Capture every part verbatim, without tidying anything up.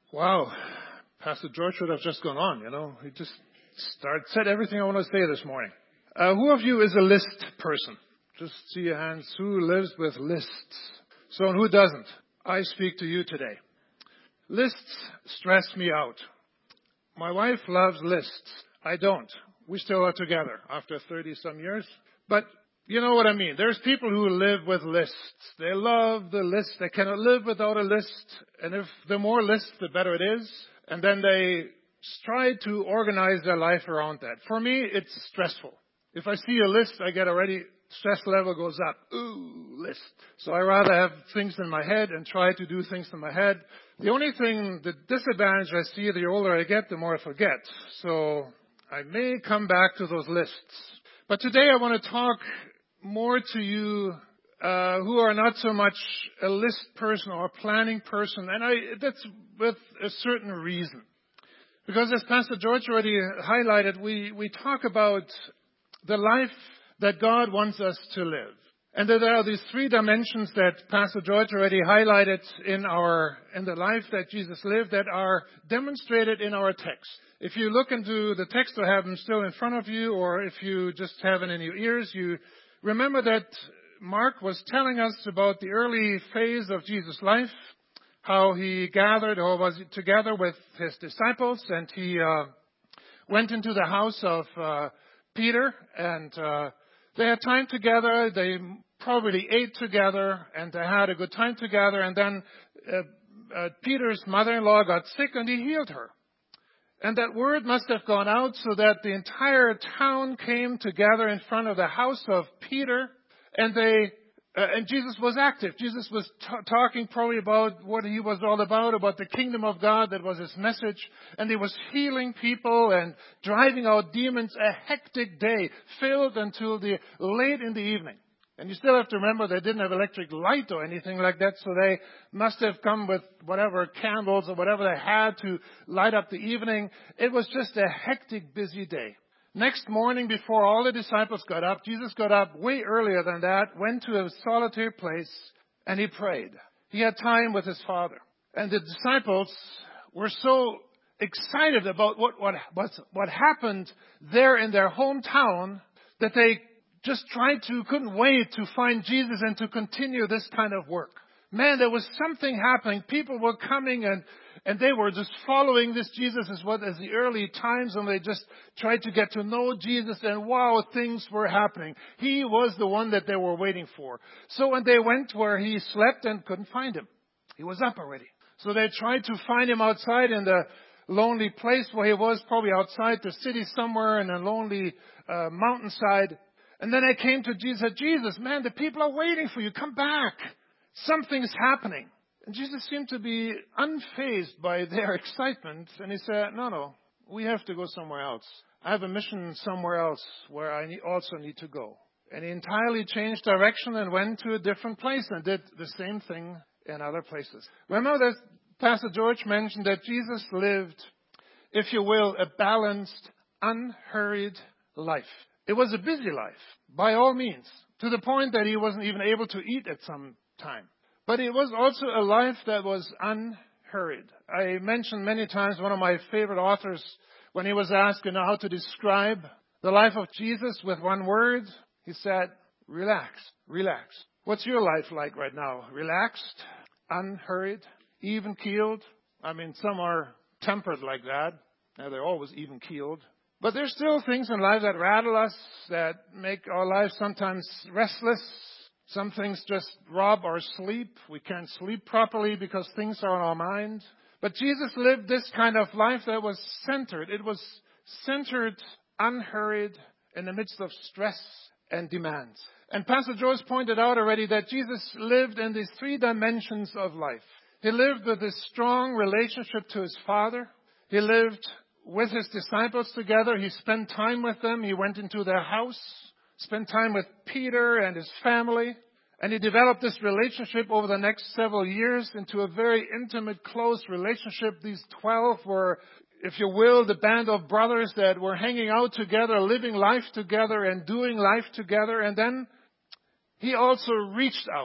Wow. Pastor George should have just gone on, you know. He just started, said everything I want to say this morning. Uh, who of you is a list person? Just see your hands. Who lives with lists? So, and who doesn't? I speak to you today. Lists stress me out. My wife loves lists. I don't. We still are together after thirty some years. But you know what I mean. There's people who live with lists. They love the list. They cannot live without a list. And if the more lists, the better it is. And then they try to organize their life around that. For me, it's stressful. If I see a list, I get already, stress level goes up. Ooh, list. So I rather have things in my head and try to do things in my head. The only thing, the disadvantage I see, the older I get, the more I forget. So I may come back to those lists. But today I want to talk more to you uh, who are not so much a list person or a planning person. And I, that's with a certain reason. Because as Pastor George already highlighted, we, we talk about the life that God wants us to live. And there are these three dimensions that Pastor George already highlighted in our in the life that Jesus lived that are demonstrated in our text. If you look into the text or have them still in front of you, or if you just have it in your ears, you remember that Mark was telling us about the early phase of Jesus' life, how he gathered or was together with his disciples, and he uh, went into the house of uh, Peter, and uh, they had time together. They probably ate together, and they had a good time together. And then uh, uh, Peter's mother-in-law got sick, and he healed her. And that word must have gone out so that the entire town came together in front of the house of Peter, and they uh, and Jesus was active. Jesus was t- talking probably about what he was all about, about the kingdom of God. That was his message. And he was healing people and driving out demons. A hectic day, filled until the late in the evening. And you still have to remember they didn't have electric light or anything like that, so they must have come with whatever candles or whatever they had to light up the evening. It was just a hectic, busy day. Next morning, before all the disciples got up, Jesus got up way earlier than that, went to a solitary place, and he prayed. He had time with his Father. And the disciples were so excited about what, what, what, what happened there in their hometown that they just tried to, couldn't wait to find Jesus and to continue this kind of work. Man, there was something happening. People were coming and, and they were just following this Jesus as what as the early times, and they just tried to get to know Jesus, and wow, things were happening. He was the one that they were waiting for. So when they went where he slept and couldn't find him, he was up already. So they tried to find him outside in the lonely place where he was, probably outside the city somewhere in a lonely uh, mountainside. And then I came to Jesus and said, Jesus, man, the people are waiting for you. Come back. Something's happening. And Jesus seemed to be unfazed by their excitement. And he said, no, no, we have to go somewhere else. I have a mission somewhere else where I also need to go. And he entirely changed direction and went to a different place and did the same thing in other places. Remember that Pastor George mentioned that Jesus lived, if you will, a balanced, unhurried life. It was a busy life, by all means, to the point that he wasn't even able to eat at some time. But it was also a life that was unhurried. I mentioned many times one of my favorite authors, when he was asked, you know, how to describe the life of Jesus with one word, he said, relax, relax. What's your life like right now? Relaxed, unhurried, even-keeled? I mean, some are tempered like that. Now, they're always even-keeled. But there's still things in life that rattle us, that make our lives sometimes restless. Some things just rob our sleep. We can't sleep properly because things are on our mind. But Jesus lived this kind of life that was centered. It was centered, unhurried, in the midst of stress and demands. And Pastor George pointed out already that Jesus lived in these three dimensions of life. He lived with a strong relationship to his Father. He lived with his disciples together. He spent time with them. He went into their house, spent time with Peter and his family. And he developed this relationship over the next several years into a very intimate, close relationship. These twelve were, if you will, the band of brothers that were hanging out together, living life together and doing life together. And then he also reached out.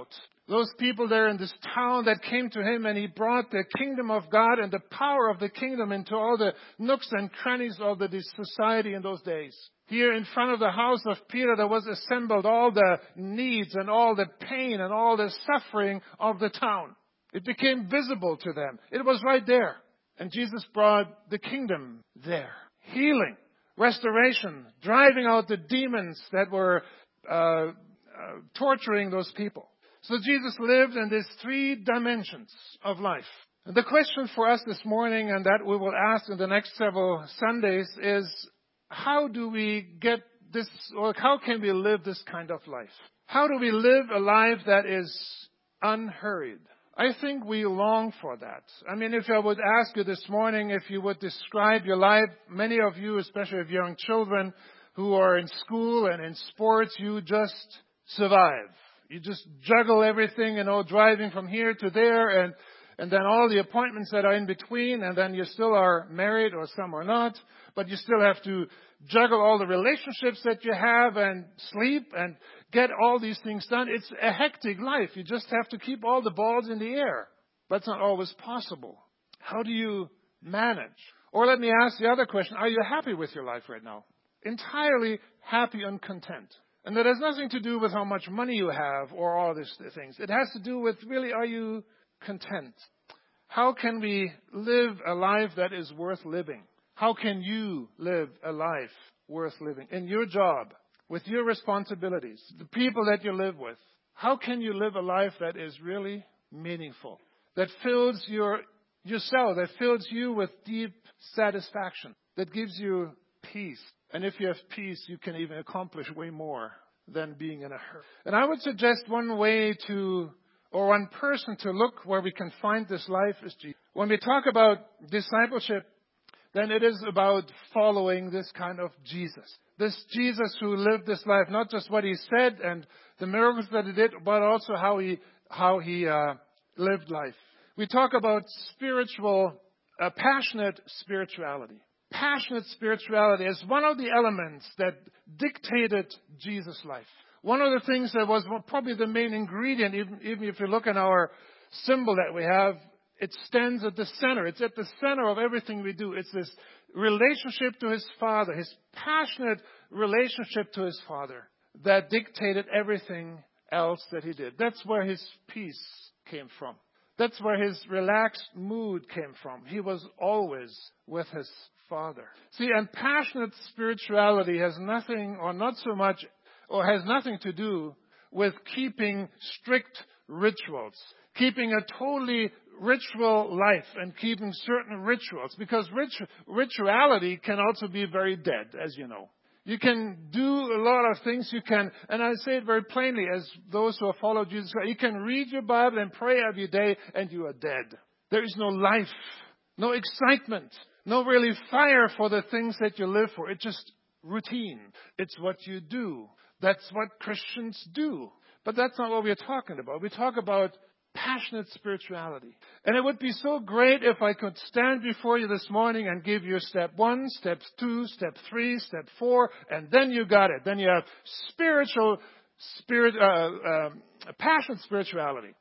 Those people there in this town that came to him, and he brought the kingdom of God and the power of the kingdom into all the nooks and crannies of the society in those days. Here in front of the house of Peter, there was assembled all the needs and all the pain and all the suffering of the town. It became visible to them. It was right there. And Jesus brought the kingdom there. Healing, restoration, driving out the demons that were uh, uh, torturing those people. So Jesus lived in these three dimensions of life. And the question for us this morning, and that we will ask in the next several Sundays, is how do we get this, or how can we live this kind of life? How do we live a life that is unhurried? I think we long for that. I mean, if I would ask you this morning, if you would describe your life, many of you, especially of young children who are in school and in sports, you just survive. You just juggle everything, you know, driving from here to there, and and then all the appointments that are in between, and then you still are married, or some are not, but you still have to juggle all the relationships that you have and sleep and get all these things done. It's a hectic life. You just have to keep all the balls in the air. But it's not always possible. How do you manage? Or let me ask the other question. Are you happy with your life right now? Entirely happy and content. And that has nothing to do with how much money you have or all these things. It has to do with, really, are you content? How can we live a life that is worth living? How can you live a life worth living? In your job, with your responsibilities, the people that you live with, how can you live a life that is really meaningful? That fills your yourself, that fills you with deep satisfaction, that gives you peace. And if you have peace, you can even accomplish way more than being in a hurry. And I would suggest one way to, or one person to look where we can find this life is Jesus. When we talk about discipleship, then it is about following this kind of Jesus. This Jesus who lived this life, not just what he said and the miracles that he did, but also how he how he uh, lived life. We talk about spiritual, uh, passionate spirituality. Passionate spirituality is one of the elements that dictated Jesus' life. One of the things that was probably the main ingredient, even, even if you look at our symbol that we have, it stands at the center. It's at the center of everything we do. It's this relationship to his Father, his passionate relationship to his Father that dictated everything else that he did. That's where his peace came from. That's where his relaxed mood came from. He was always with his Father. See, and passionate spirituality has nothing, or not so much, or has nothing to do with keeping strict rituals, keeping a totally ritual life and keeping certain rituals, because ritu- rituality can also be very dead, as you know. You can do a lot of things. You can, and I say it very plainly, as those who have followed Jesus, you can read your Bible and pray every day, and you are dead. There is no life, no excitement, no really fire for the things that you live for. It's just routine. It's what you do. That's what Christians do. But that's not what we're talking about. We talk about passionate spirituality. And it would be so great if I could stand before you this morning and give you step one, step two, step three, step four, and then you got it. Then you have spiritual, spirit, uh, uh, passionate spirituality.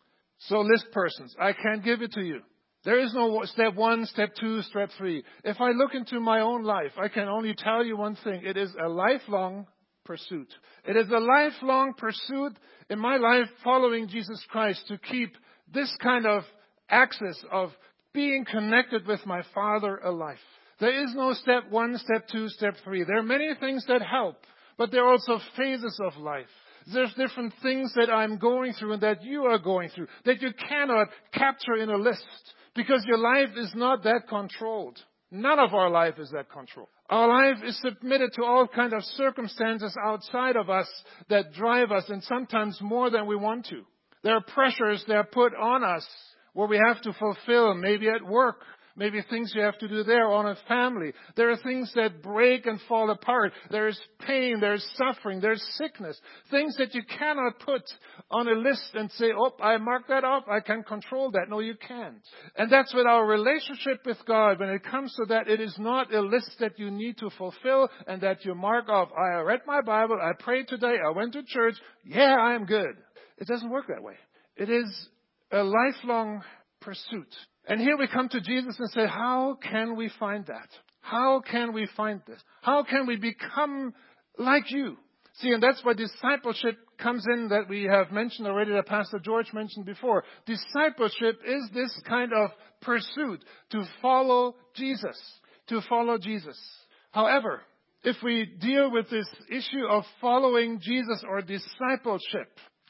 So list persons, I can't give it to you. There is no step one, step two, step three. If I look into my own life, I can only tell you one thing. It is a lifelong pursuit. It is a lifelong pursuit in my life following Jesus Christ to keep this kind of access of being connected with my Father alive. There is no step one, step two, step three. There are many things that help, but there are also phases of life. There's different things that I'm going through and that you are going through that you cannot capture in a list because your life is not that controlled. None of our life is that controlled. Our life is submitted to all kinds of circumstances outside of us that drive us, and sometimes more than we want to. There are pressures that are put on us where we have to fulfill, maybe at work, maybe things you have to do there, on a family. There are things that break and fall apart. There's pain, there's suffering, there's sickness. Things that you cannot put on a list and say, oh, I mark that off, I can control that. No, you can't. And that's with our relationship with God. When it comes to that, it is not a list that you need to fulfill and that you mark off. I read my Bible, I prayed today, I went to church, yeah, I'm good. It doesn't work that way. It is a lifelong pursuit. And here we come to Jesus and say, how can we find that? How can we find this? How can we become like you? See, and that's why discipleship comes in that we have mentioned already, that Pastor George mentioned before. Discipleship is this kind of pursuit to follow Jesus, to follow Jesus. However, if we deal with this issue of following Jesus or discipleship,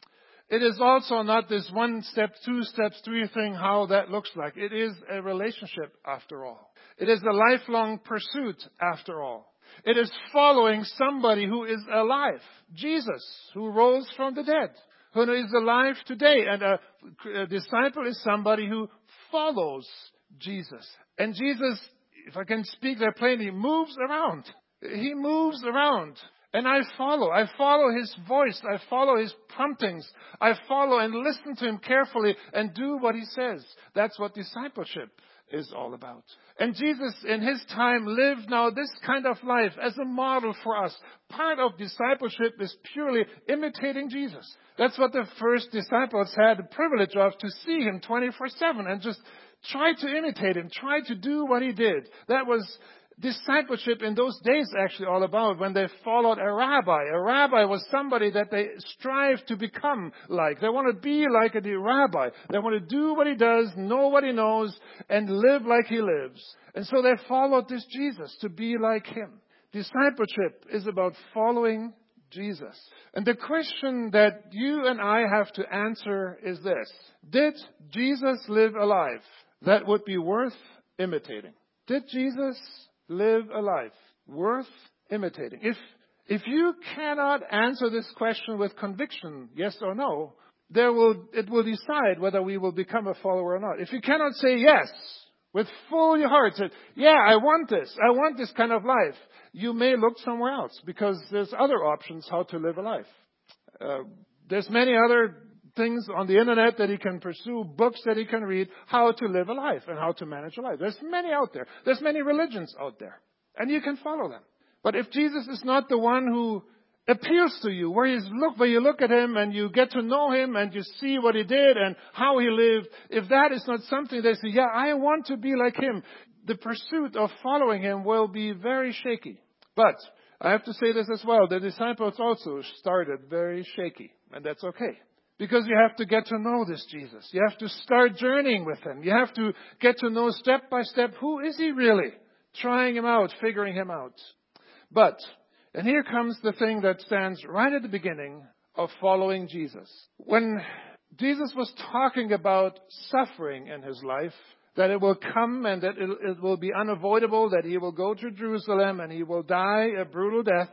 it is also not this one step, two steps, three thing, how that looks like. It is a relationship after all. It is a lifelong pursuit after all. It is following somebody who is alive. Jesus, who rose from the dead, who is alive today. And a, a disciple is somebody who follows Jesus. And Jesus, if I can speak that plainly, moves around. He moves around. And I follow. I follow His voice. I follow His promptings. I follow and listen to Him carefully and do what He says. That's what discipleship is all about. And Jesus in His time lived now this kind of life as a model for us. Part of discipleship is purely imitating Jesus. That's what the first disciples had the privilege of, to see Him twenty-four seven and just try to imitate Him, try to do what He did. That was discipleship in those days actually all about, when they followed a rabbi. A rabbi was somebody that they strive to become like. They want to be like a rabbi. They want to do what he does, know what he knows, and live like he lives. And so they followed this Jesus to be like him. Discipleship is about following Jesus. And the question that you and I have to answer is this: did Jesus live a life that would be worth imitating? Did Jesus live a life worth imitating? If if you cannot answer this question with conviction, yes or no, there will it will decide whether we will become a follower or not. If you cannot say yes with full your heart, say, yeah, I want this, I want this kind of life, you may look somewhere else, because there's other options how to live a life. Uh, there's many other things on the internet that he can pursue, books that he can read, how to live a life and how to manage a life. There's many out there. There's many religions out there. And you can follow them. But if Jesus is not the one who appeals to you, where you look, where you look at him and you get to know him and you see what he did and how he lived, if that is not something they say, yeah, I want to be like him, the pursuit of following him will be very shaky. But I have to say this as well. The disciples also started very shaky, and that's okay. Because you have to get to know this Jesus. You have to start journeying with him. You have to get to know step by step, who is he really? Trying him out, figuring him out. But, and here comes the thing that stands right at the beginning of following Jesus. When Jesus was talking about suffering in his life, that it will come and that it, it will be unavoidable, that he will go to Jerusalem and he will die a brutal death.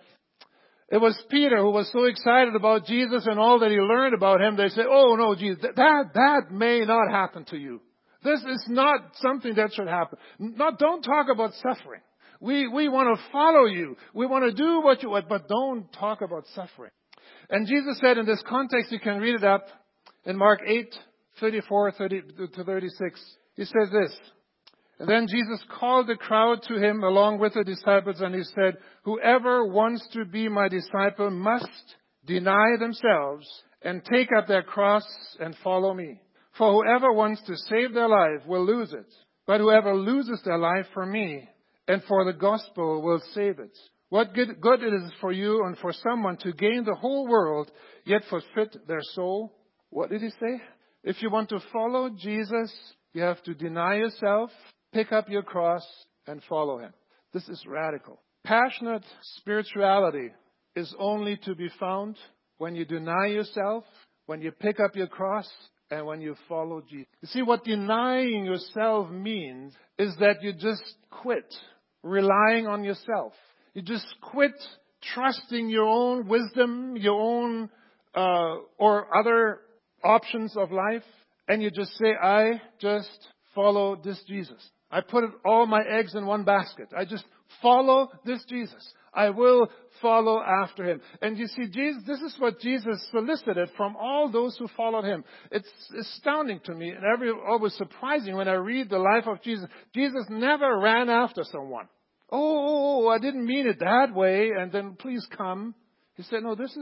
It was Peter who was so excited about Jesus and all that he learned about him. They said, oh no, Jesus, that, that may not happen to you. This is not something that should happen. Not, don't talk about suffering. We, we want to follow you. We want to do what you want, but don't talk about suffering. And Jesus said in this context, you can read it up in Mark eight, thirty-four to thirty-six. He says this: and then Jesus called the crowd to him along with the disciples, and he said, whoever wants to be my disciple must deny themselves and take up their cross and follow me. For whoever wants to save their life will lose it, but whoever loses their life for me and for the gospel will save it. What good, good it is for you and for someone to gain the whole world, yet forfeit their soul. What did he say? If you want to follow Jesus, you have to deny yourself, pick up your cross, and follow him. This is radical. Passionate spirituality is only to be found when you deny yourself, when you pick up your cross, and when you follow Jesus. You see, what denying yourself means is that you just quit relying on yourself. You just quit trusting your own wisdom, your own uh, or other options of life, and you just say, I just follow this Jesus. I put all my eggs in one basket. I just follow this Jesus. I will follow after him. And you see, Jesus, this is what Jesus solicited from all those who followed him. It's astounding to me and every, always surprising when I read the life of Jesus. Jesus never ran after someone. Oh, I didn't mean it that way, and then please come. He said, no, this is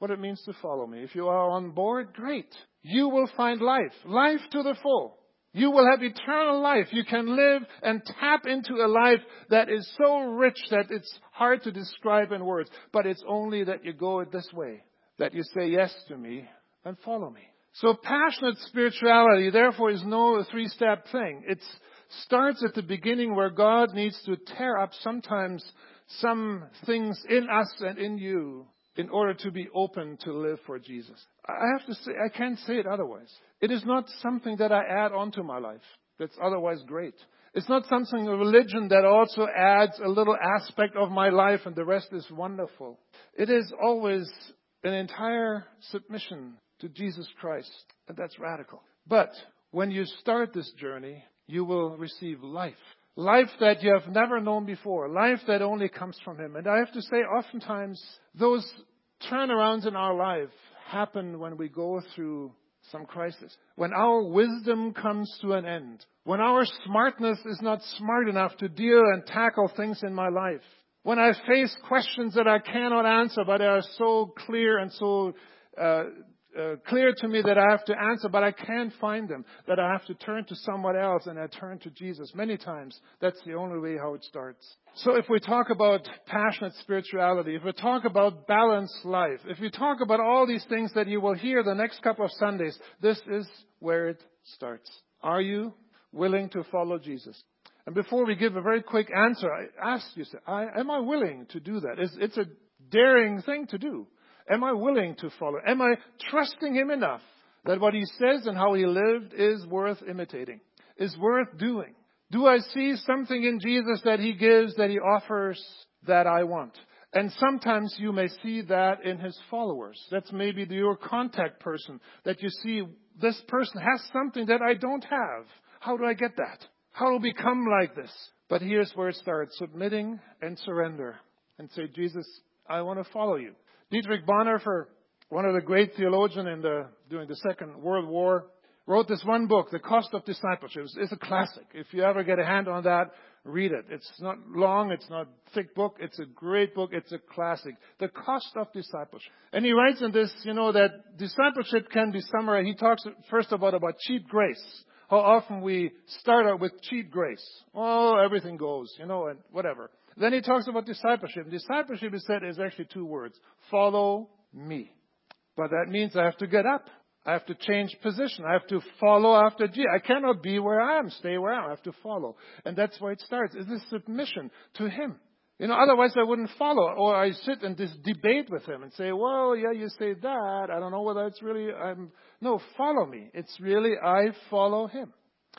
what it means to follow me. If you are on board, great. You will find life. Life to the full. You will have eternal life. You can live and tap into a life that is so rich that it's hard to describe in words. But it's only that you go it this way. That you say yes to me and follow me. So passionate spirituality, therefore, is no three-step thing. It starts at the beginning where God needs to tear up sometimes some things in us and in you in order to be open to live for Jesus. I have to say, I can't say it otherwise. It is not something that I add onto my life that's otherwise great. It's not something, a religion that also adds a little aspect of my life and the rest is wonderful. It is always an entire submission to Jesus Christ, and that's radical. But when you start this journey, you will receive life. Life that you have never known before. Life that only comes from Him. And I have to say, oftentimes, those turnarounds in our life happen when we go through some crisis. When our wisdom comes to an end. When our smartness is not smart enough to deal and tackle things in my life. When I face questions that I cannot answer, but are so clear and so uh, uh, clear to me that I have to answer, but I can't find them. That I have to turn to someone else, and I turn to Jesus. Many times, that's the only way how it starts. So if we talk about passionate spirituality, if we talk about balanced life, if we talk about all these things that you will hear the next couple of Sundays, this is where it starts. Are you willing to follow Jesus? And before we give a very quick answer, I ask you, I, am I willing to do that? It's, it's a daring thing to do. Am I willing to follow? Am I trusting Him enough that what He says and how He lived is worth imitating, is worth doing? Do I see something in Jesus that He gives, that He offers, that I want? And sometimes you may see that in His followers. That's maybe your contact person, that you see this person has something that I don't have. How do I get that? How to become like this? But here's where it starts. Submitting and surrender. And say, Jesus, I want to follow you. Dietrich Bonhoeffer, one of the great theologians in the, during the Second World War, wrote this one book, The Cost of Discipleship. It's a classic. If you ever get a hand on that, read it. It's not long. It's not a thick book. It's a great book. It's a classic. The Cost of Discipleship. And he writes in this, you know, that discipleship can be summarized. He talks first about, about cheap grace. How often we start out with cheap grace. Oh, everything goes, you know, and whatever. Then he talks about discipleship. Discipleship, he said, is actually two words. Follow me. But that means I have to get up. I have to change position. I have to follow after Jesus. I cannot be where I am, stay where I am. I have to follow. And that's where it starts. It's this submission to Him. You know, otherwise I wouldn't follow. Or I sit and just debate with Him and say, well, yeah, you say that. I don't know whether it's really, I'm, no, follow me. It's really, I follow Him.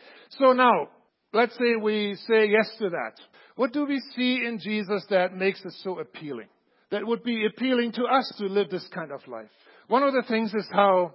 So now, let's say we say yes to that. What do we see in Jesus that makes it so appealing? That would be appealing to us to live this kind of life. One of the things is how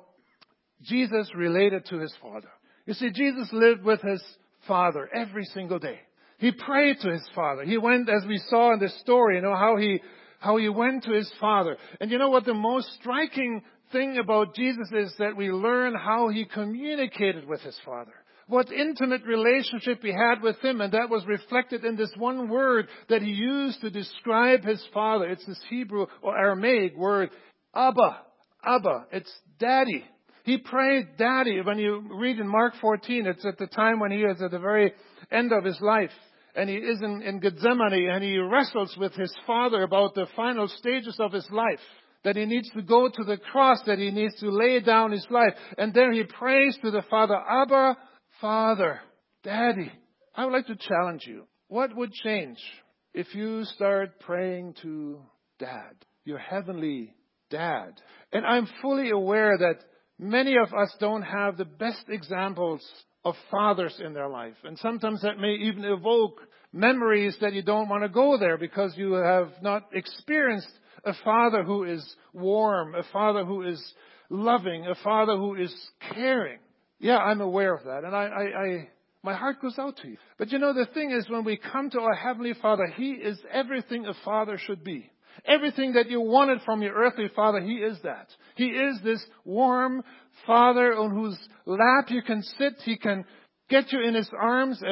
Jesus related to His Father. You see, Jesus lived with His Father every single day. He prayed to His Father. He went, as we saw in the story, you know, how he, how he went to His Father. And you know what the most striking thing about Jesus is that we learn how He communicated with His Father. What intimate relationship He had with Him, and that was reflected in this one word that He used to describe His Father. It's this Hebrew or Aramaic word, Abba. Abba. It's Daddy. He prayed Daddy. When you read in Mark fourteen, it's at the time when He is at the very end of His life. And He is in, in Gethsemane, and He wrestles with His Father about the final stages of His life. That He needs to go to the cross, that He needs to lay down His life. And there He prays to the Father, Abba, Father, Daddy. I would like to challenge you. What would change if you start praying to Dad, your heavenly Dad? And I'm fully aware that many of us don't have the best examples of fathers in their life. And sometimes that may even evoke memories that you don't want to go there because you have not experienced a father who is warm, a father who is loving, a father who is caring. Yeah, I'm aware of that. And I, I, I, my heart goes out to you. But you know, the thing is, when we come to our Heavenly Father, He is everything a father should be. Everything that you wanted from your earthly father, He is that. He is this warm Father on whose lap you can sit. He can get you in His arms and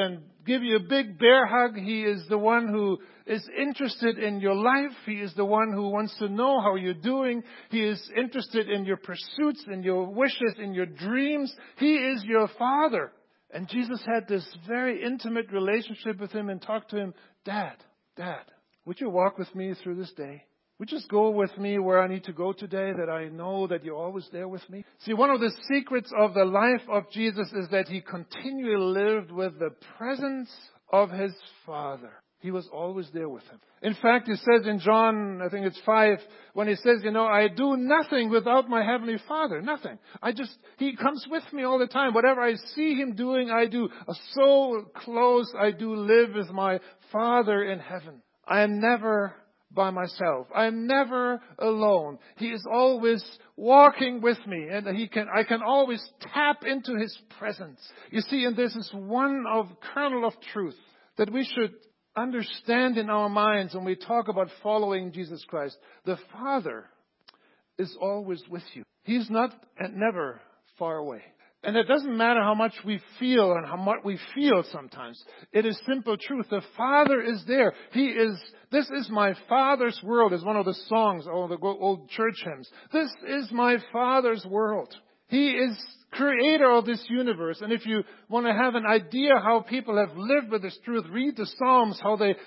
give you a big bear hug. He is the one who is interested in your life. He is the one who wants to know how you're doing. He is interested in your pursuits, in your wishes, in your dreams. He is your Father. And Jesus had this very intimate relationship with him and talked to him, Dad, Dad, would you walk with me through this day? Would you just go with me where I need to go today, that I know that you're always there with me? See, one of the secrets of the life of Jesus is that he continually lived with the presence of his Father. He was always there with him. In fact, he says in John, I think it's five, when he says, you know, I do nothing without my Heavenly Father. Nothing. I just, he comes with me all the time. Whatever I see him doing, I do. So close I do live with my Father in heaven. I am never by myself. I'm never alone. He is always walking with me, and he can, I can always tap into his presence. You see, and this is one of kernel of truth that we should understand in our minds when we talk about following Jesus Christ. The Father is always with you. He's not and never far away. And it doesn't matter how much we feel and how much we feel sometimes. It is simple truth. The Father is there. He is, this is my Father's world, is one of the songs, or the old church hymns. This is my Father's world. He is creator of this universe. And if you want to have an idea how people have lived with this truth, read the Psalms, how they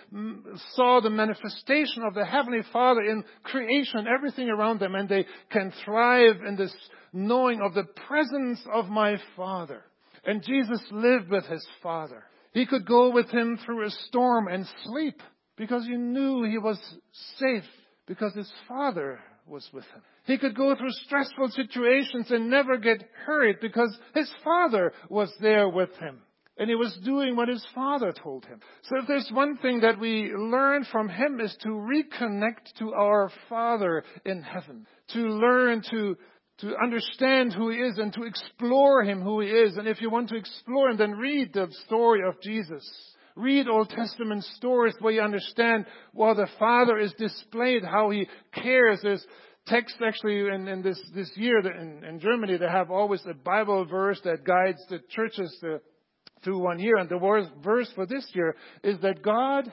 saw the manifestation of the Heavenly Father in creation, everything around them, and they can thrive in this knowing of the presence of my Father. And Jesus lived with his Father. He could go with him through a storm and sleep because he knew he was safe because his Father was with him. He could go through stressful situations and never get hurt because his Father was there with him. And he was doing what his Father told him. So if there's one thing that we learn from him is to reconnect to our Father in heaven. To learn to, to understand who he is and to explore him, who he is. And if you want to explore him, then read the story of Jesus. Read Old Testament stories where you understand while the Father is displayed, how he cares. There's text actually in, in this, this year in, in Germany, they have always a Bible verse that guides the churches to, through one year. And the verse for this year is that God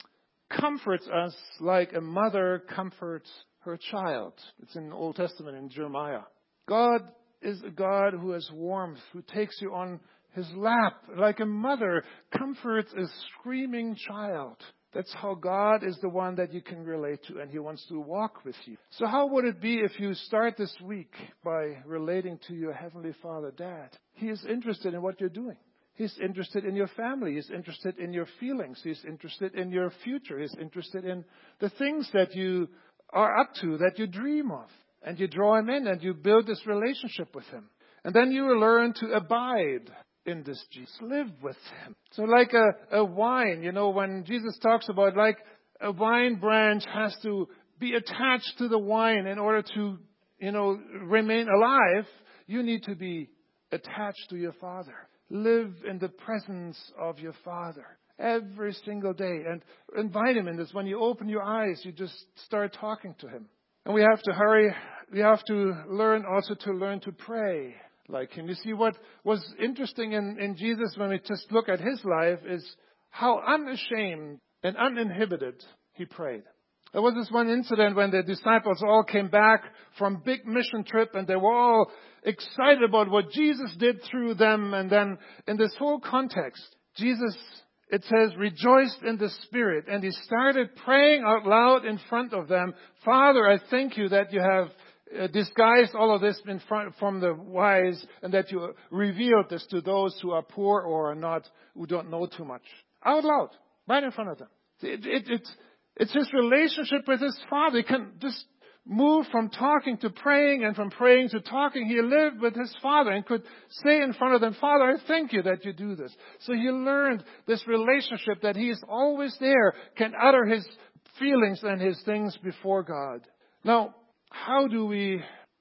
comforts us like a mother comforts her child. It's in the Old Testament in Jeremiah. God is a God who has warmth, who takes you on his lap like a mother comforts a screaming child. That's how God is the one that you can relate to, and he wants to walk with you. So how would it be if you start this week by relating to your Heavenly Father, Dad? He is interested in what you're doing. He's interested in your family. He's interested in your feelings. He's interested in your future. He's interested in the things that you are up to, that you dream of. And you draw him in and you build this relationship with him. And then you will learn to abide in this Jesus. Live with him. So like a, a wine, you know, when Jesus talks about like a wine branch has to be attached to the wine in order to, you know, remain alive, you need to be attached to your Father. Live in the presence of your Father every single day and invite him in this. When you open your eyes, you just start talking to him. And we have to hurry. We have to learn also to learn to pray like him. You see, what was interesting in, in Jesus when we just look at his life is how unashamed and uninhibited he prayed. There was this one incident when the disciples all came back from big mission trip and they were all excited about what Jesus did through them. And then in this whole context, Jesus, it says, rejoiced in the Spirit. And he started praying out loud in front of them, Father, I thank you that you have uh, disguised all of this in front from the wise and that you revealed this to those who are poor or are not, who don't know too much. Out loud, right in front of them. It, it, it's, it's his relationship with his Father. He can just move from talking to praying and from praying to talking. He lived with his Father and could say in front of them, Father, I thank you that you do this. So he learned this relationship that he is always there, can utter his feelings and his things before God. Now, how do we,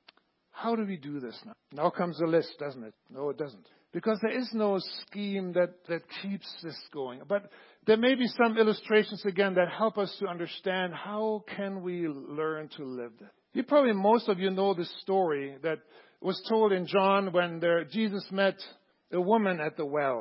how do we do this now? Now comes the list, doesn't it? No, it doesn't. Because there is no scheme that, that keeps this going. But there may be some illustrations again that help us to understand how can we learn to live that. You probably, most of you know this story that was told in John when there, Jesus met a woman at the well.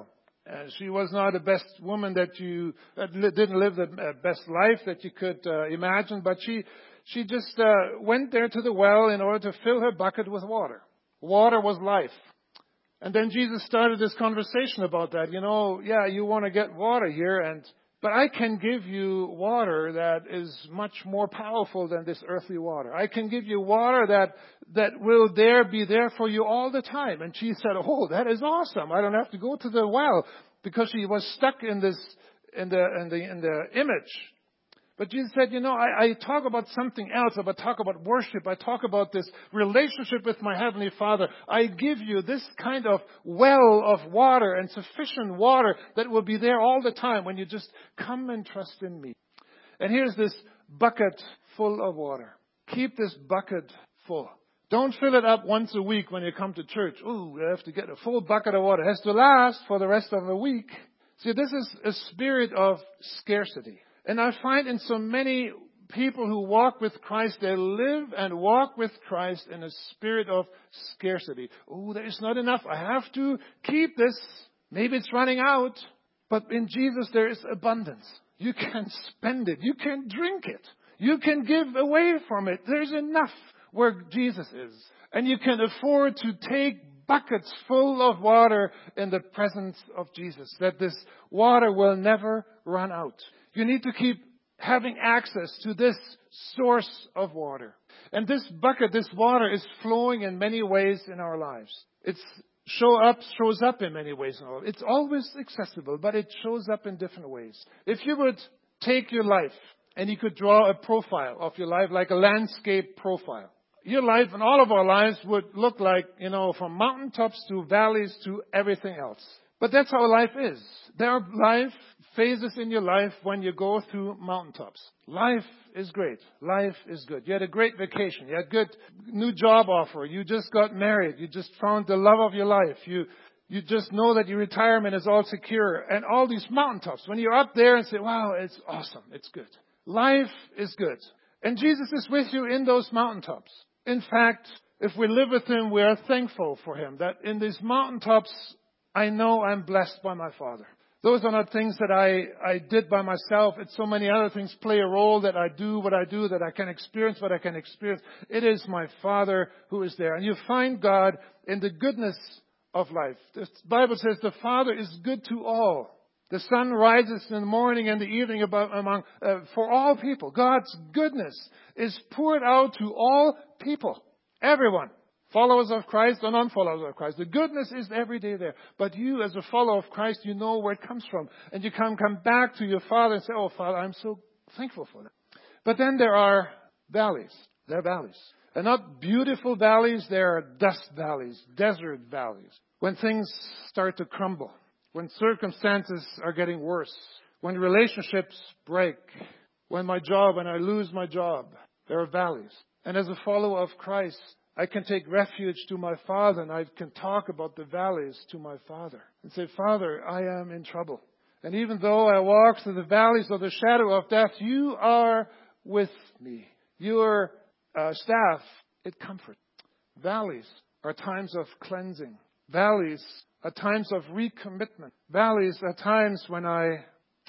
And she was not the best woman that you, uh, li- didn't live the uh, best life that you could uh, imagine, but she, she just uh, went there to the well in order to fill her bucket with water. Water was life. And then Jesus started this conversation about that. You know, yeah, you want to get water here, and but I can give you water that is much more powerful than this earthly water. I can give you water that that will there be there for you all the time. And she said, "Oh, that is awesome! I don't have to go to the well," because she was stuck in this in the in the in the image. But Jesus said, you know, I, I talk about something else. I talk about worship. I talk about this relationship with my Heavenly Father. I give you this kind of well of water and sufficient water that will be there all the time when you just come and trust in me. And here's this bucket full of water. Keep this bucket full. Don't fill it up once a week when you come to church. Ooh, you have to get a full bucket of water. It has to last for the rest of the week. See, this is a spirit of scarcity. And I find in so many people who walk with Christ, they live and walk with Christ in a spirit of scarcity. Oh, there is not enough. I have to keep this. Maybe it's running out. But in Jesus, there is abundance. You can spend it. You can drink it. You can give away from it. There's enough where Jesus is. And you can afford to take buckets full of water in the presence of Jesus. That this water will never run out. You need to keep having access to this source of water. And this bucket, this water is flowing in many ways in our lives. It's show up, shows up in many ways in our lives. It's always accessible, but it shows up in different ways. If you would take your life and you could draw a profile of your life, like a landscape profile. Your life and all of our lives would look like, you know, from mountaintops to valleys to everything else. But that's how life is. There are life phases in your life when you go through mountaintops. Life is great. Life is good. You had a great vacation. You had a good new job offer. You just got married. You just found the love of your life. You you just know that your retirement is all secure. And all these mountaintops. When you're up there and say, wow, it's awesome. It's good. Life is good. And Jesus is with you in those mountaintops. In fact, if we live with Him, we are thankful for Him. That in these mountaintops, I know I'm blessed by my Father. Those are not things that I, I did by myself. It's so many other things play a role that I do what I do, that I can experience what I can experience. It is my Father who is there. And you find God in the goodness of life. The Bible says the Father is good to all. The sun rises in the morning and the evening about, among, uh, for all people. God's goodness is poured out to all people. Everyone. Followers of Christ or non-followers of Christ. The goodness is every day there. But you as a follower of Christ, you know where it comes from. And you can come back to your Father and say, oh, Father, I'm so thankful for that. But then there are valleys. There are valleys. They're not beautiful valleys. They are dust valleys, desert valleys. When things start to crumble. When circumstances are getting worse. When relationships break. When my job, when I lose my job. There are valleys. And as a follower of Christ, I can take refuge to my Father, and I can talk about the valleys to my Father and say, Father, I am in trouble. And even though I walk through the valleys of the shadow of death, you are with me. Your uh, staff, it comforts. Valleys are times of cleansing. Valleys are times of recommitment. Valleys are times when I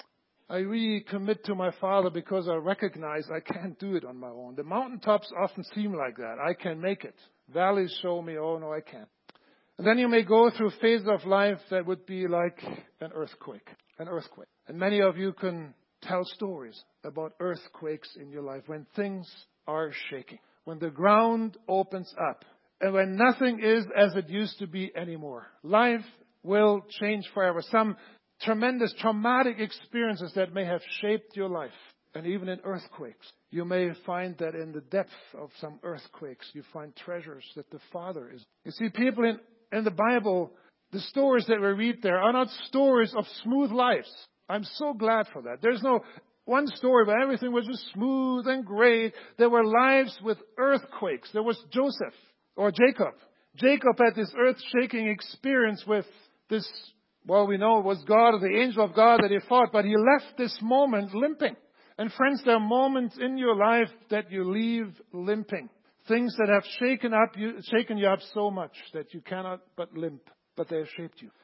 I recommit to my Father because I recognize I can't do it on my own. The mountaintops often seem like that. I can make it. Valleys show me, oh no, I can't. And then you may go through phases of life that would be like an earthquake. An earthquake. And many of you can tell stories about earthquakes in your life when things are shaking. When the ground opens up. And when nothing is as it used to be anymore. Life will change forever. Some tremendous traumatic experiences that may have shaped your life. And even in earthquakes, you may find that in the depth of some earthquakes, you find treasures that the Father is. You see, people in, in the Bible, the stories that we read there are not stories of smooth lives. I'm so glad for that. There's no one story where everything was just smooth and great. There were lives with earthquakes. There was Joseph or Jacob. Jacob had this earth-shaking experience with this. Well, we know it was God or the angel of God that he fought, but he left this moment limping. And friends, there are moments in your life that you leave limping. Things that have shaken up you, shaken you up so much that you cannot but limp, but they have shaped you.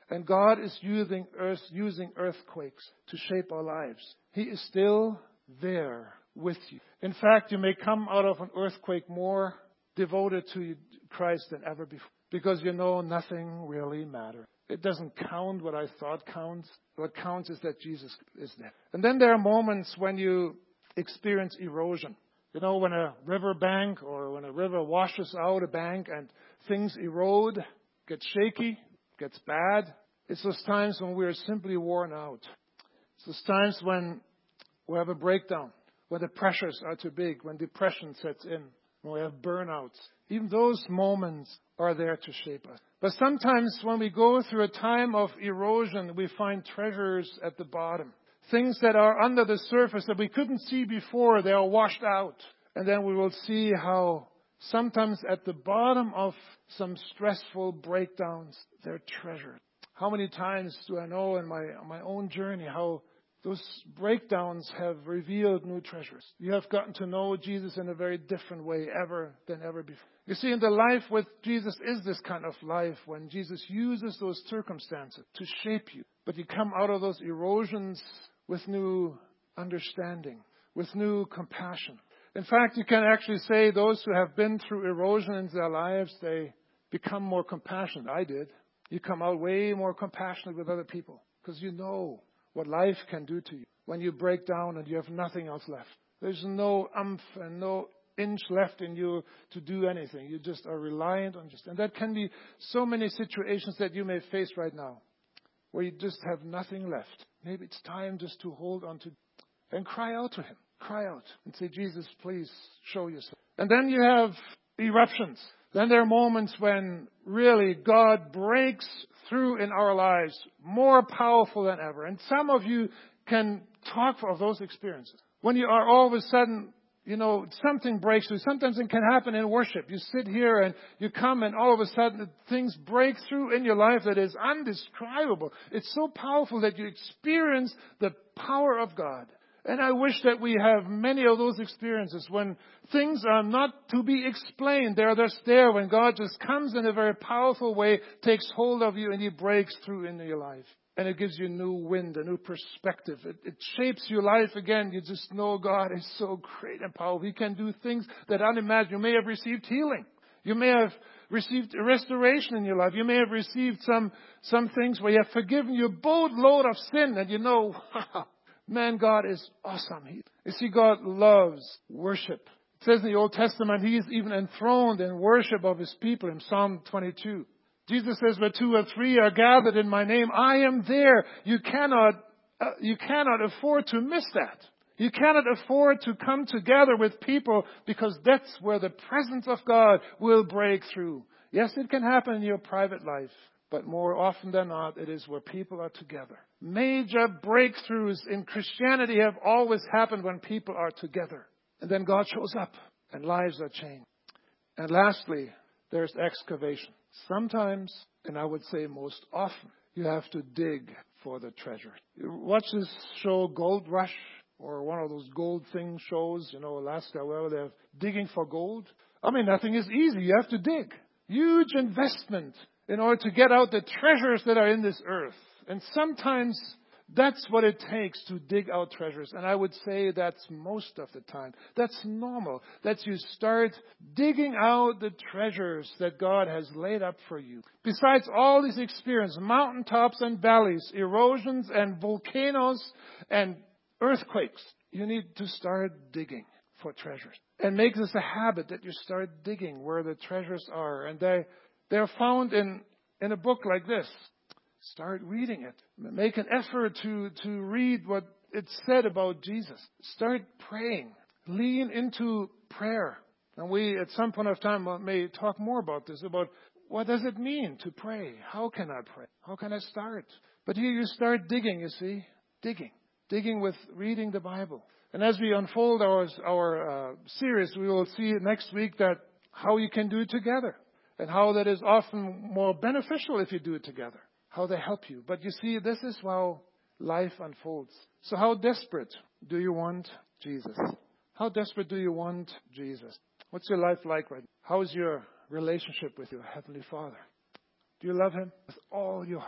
And God is using earth, using earthquakes to shape our lives. He is still there with you. In fact, you may come out of an earthquake more devoted to Christ than ever before, because you know nothing really matters. It doesn't count what I thought counts. What counts is that Jesus is there. And then there are moments when you experience erosion. You know, when a river bank or when a river washes out a bank and things erode, gets shaky, gets bad. It's those times when we're simply worn out. It's those times when we have a breakdown, when the pressures are too big, when depression sets in, when we have burnouts. Even those moments are there to shape us. But sometimes when we go through a time of erosion, we find treasures at the bottom. Things that are under the surface that we couldn't see before, they are washed out. And then we will see how sometimes at the bottom of some stressful breakdowns, they're treasured. How many times do I know in my, my own journey how those breakdowns have revealed new treasures? You have gotten to know Jesus in a very different way ever than ever before. You see, in the life with Jesus is this kind of life when Jesus uses those circumstances to shape you. But you come out of those erosions with new understanding, with new compassion. In fact, you can actually say those who have been through erosion in their lives, they become more compassionate. I did. You come out way more compassionate with other people because you know what life can do to you when you break down and you have nothing else left. There's no umph and no inch left in you to do anything. You just are reliant on just. And that can be so many situations that you may face right now where you just have nothing left. Maybe it's time just to hold on to and cry out to Him. Cry out and say, Jesus, please show yourself. And then you have eruptions. Then there are moments when really God breaks through in our lives more powerful than ever. And some of you can talk of those experiences. When you are all of a sudden, you know, something breaks through. Sometimes it can happen in worship. You sit here and you come and all of a sudden things break through in your life that is undescribable. It's so powerful that you experience the power of God. And I wish that we have many of those experiences when things are not to be explained. They're just there when God just comes in a very powerful way, takes hold of you, and He breaks through into your life. And it gives you new wind, a new perspective. It, it shapes your life again. You just know God is so great and powerful. He can do things that are unimaginable. You may have received healing. You may have received a restoration in your life. You may have received some, some things where you have forgiven your boatload of sin and you know, wow. Man, God is awesome. He, you see, God loves worship. It says in the Old Testament, He is even enthroned in worship of His people in Psalm twenty-two. Jesus says, where two or three are gathered in my name, I am there. You cannot, uh, you cannot afford to miss that. You cannot afford to come together with people because that's where the presence of God will break through. Yes, it can happen in your private life. But more often than not, it is where people are together. Major breakthroughs in Christianity have always happened when people are together. And then God shows up and lives are changed. And lastly, there's excavation. Sometimes, and I would say most often, you have to dig for the treasure. You watch this show Gold Rush or one of those gold thing shows, you know, Alaska, where they're digging for gold. I mean, nothing is easy. You have to dig. Huge investment in order to get out the treasures that are in this earth. And sometimes that's what it takes to dig out treasures. And I would say that's most of the time. That's normal. That you start digging out the treasures that God has laid up for you. Besides all these experiences, mountaintops and valleys, erosions and volcanoes and earthquakes, you need to start digging for treasures. And make this a habit that you start digging where the treasures are. And they They're found in, in a book like this. Start reading it. Make an effort to, to read what it said about Jesus. Start praying. Lean into prayer. And we, at some point of time, may talk more about this, about what does it mean to pray? How can I pray? How can I start? But here you start digging, you see. Digging. Digging with reading the Bible. And as we unfold our, our uh, series, we will see next week that how you can do it together. And how that is often more beneficial if you do it together. How they help you. But you see, this is how life unfolds. So how desperate do you want Jesus? How desperate do you want Jesus? What's your life like right now? How's your relationship with your Heavenly Father? Do you love Him with all your heart?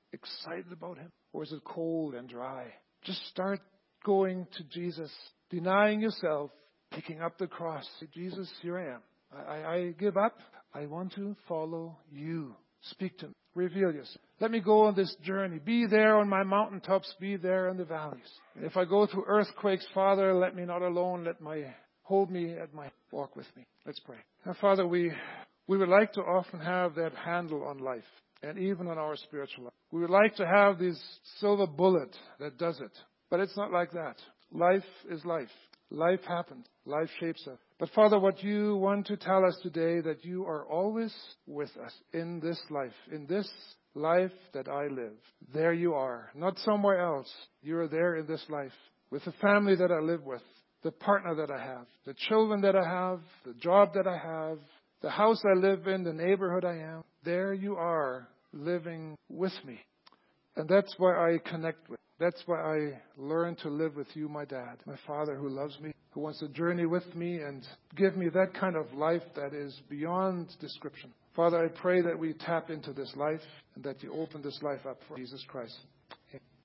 excited about him? Or is it cold and dry? Just start going to Jesus, denying yourself, picking up the cross. Say, Jesus, here I am. I, I, I give up. I want to follow you. Speak to me. Reveal yourself. Let me go on this journey. Be there on my mountaintops. Be there in the valleys. And if I go through earthquakes, Father, let me not alone. Let my hold me at my walk with me. Let's pray. Now, Father, we we would like to often have that handle on life and even on our spiritual life. We would like to have this silver bullet that does it. But it's not like that. Life is life. Life happens. Life shapes us. But Father, what you want to tell us today, that you are always with us in this life, in this life that I live. There you are, not somewhere else. You are there in this life, with the family that I live with, the partner that I have, the children that I have, the job that I have, the house I live in, the neighborhood I am. There you are, living with me. And that's why I connect with. That's why I learn to live with you, my dad, my Father who loves me, who wants to journey with me and give me that kind of life that is beyond description. Father, I pray that we tap into this life and that you open this life up for Jesus Christ.